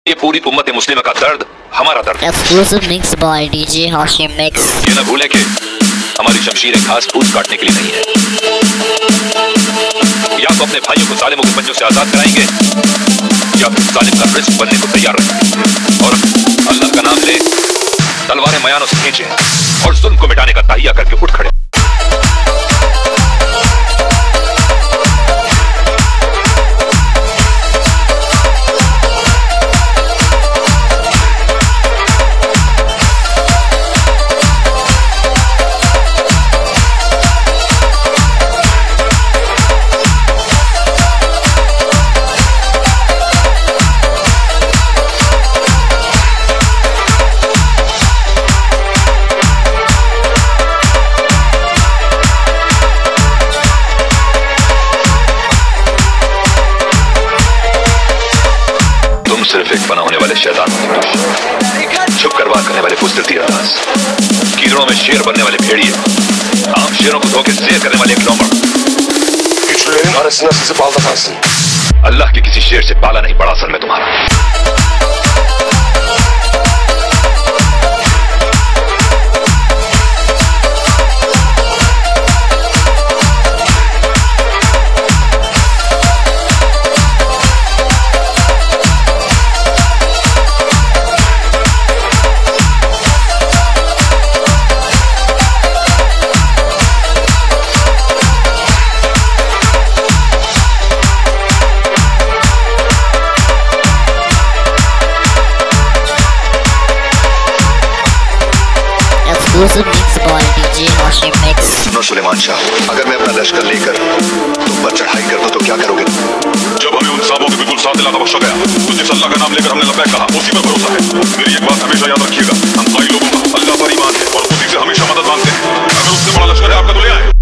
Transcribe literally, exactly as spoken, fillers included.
ये पूरी उम्मत मुस्लिम का दर्द हमारा दर्द। Exclusive mix by D J Hashim Mix। ये न भूलें कि हमारी शमशीरें घास फूस काटने के लिए नहीं है। या तो अपने भाइयों को जालिमों के पंजों से आजाद कराएंगे या फिर जालिम का रिस्क बनने को तैयार रहेंगे और अल्लाह का नाम ले तलवारें मयानों से खींचे और जुल्म को मिटाने का तहिया करके उठ खड़े। सिर्फ एक बना होने वाले शैतान छुप कर वार करने वाले बुज़दिल तीरंदाज, कीड़ों में शेर बनने वाले भेड़िए, आम शेरों को धोखे से करने वाले एक लोमड़। Güçlülerin arasına sizi baldatansın। अल्लाह के किसी शेर से पाला नहीं पड़ा असल में तुम्हारा। Exclusive mix by D J Hashim Mix। सुनो सुलेमान शाह, अगर मैं अपना लश्कर लेकर तुम पर चढ़ाई कर दूं तो क्या करोगे? जब हमें उन साहबों के बिल्कुल साथ दिलाना बख्शा गया तो जिस अल्लाह का नाम लेकर हमने लब्बैक कहा उसी पर भरोसा है। मेरी एक बात हमेशा याद रखिएगा, हम कई लोगों का अल्लाह पर ईमान है और उसी से हमेशा मदद मांगते हैं। अगर उससे बड़ा लश्कर है आपका तो ले आए।